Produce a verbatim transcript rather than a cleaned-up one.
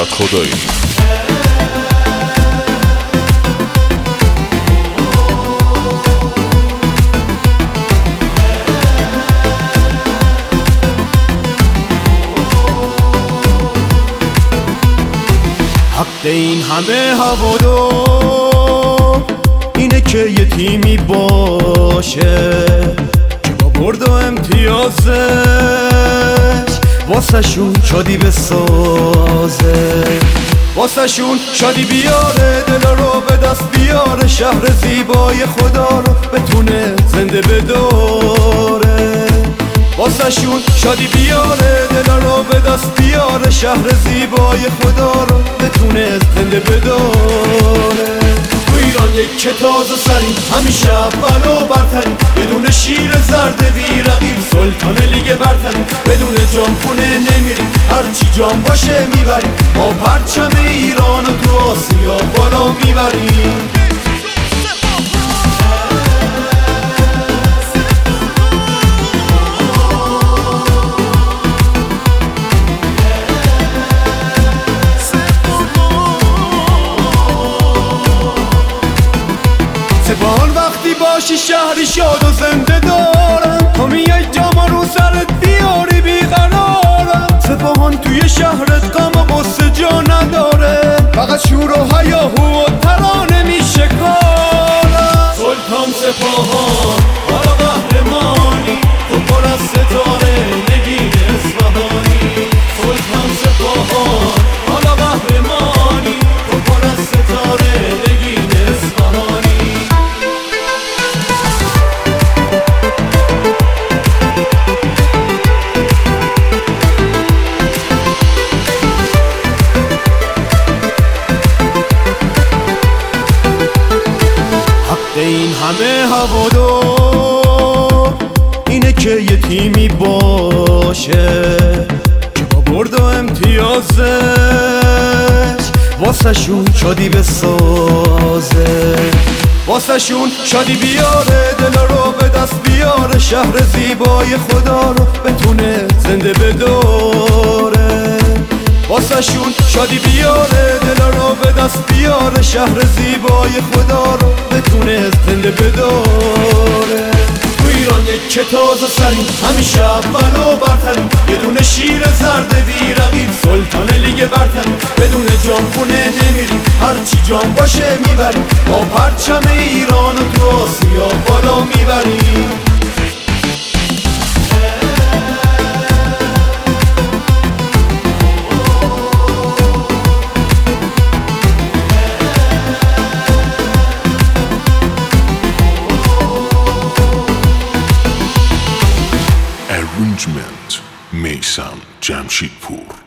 نجات خدایی. حق این همه هوادار اینه که یه تیمی باشه که با برد و امتیازش واسه شون شادی بسازه، واسه شون شادی بیاره، دل رو به دست بیاره، شهر زیبای خدا رو بتونه زنده بداره. واسه شون شادی بیاره، دل رو به دست بیاره، شهر زیبای خدا رو بتونه زنده بداره. تو ایران یک که تازه سری همیشه اول و برتری، بدون شیر زرد بی رقیب سلطان لیگ برتری، بدون جام خونه نمیری، هرچی جام باشه میبری، ما پرچم ایران رو تو آسیا بالا میبریم. سپاهان وقتی باشی شهری شاد و زنده دارم، تا میای جام رو سرت بیاری بیقرارم. سپاهان توی شهرت غم و غصه جا نداره، فقط شور و هیاهو و ترانه میشه کارم. سلطان سپاهان حالا قهرمانی، تو پر از ستاره نگین اصفهانی. سلطان سپاهان حالا قهرمانی، تو پر از ستاره نگین اصفهانی. این همه هوادار اینه که یه تیمی باشه که با برد و امتیازش واسه شون شادی بسازه، واسه شون شادی بیاره، دل رو به دست بیاره، شهر زیبای خدا رو بتونه زنده بداره. واسه شون شادی بیاره، دل رو به دست بیاره، شهر زیبای خدا رو بتونه زنده بداره. تو ایران یک که تازه سری همیشه اول و برتری، یه دونه شیر زرد بی رقیب سلطان لیگ برتری، بدون جام خونه نمیری، هرچی جام باشه میبری، با پرچم ایران و تو آسیا بالا میبری. Arrangement میثم جمشیدپور.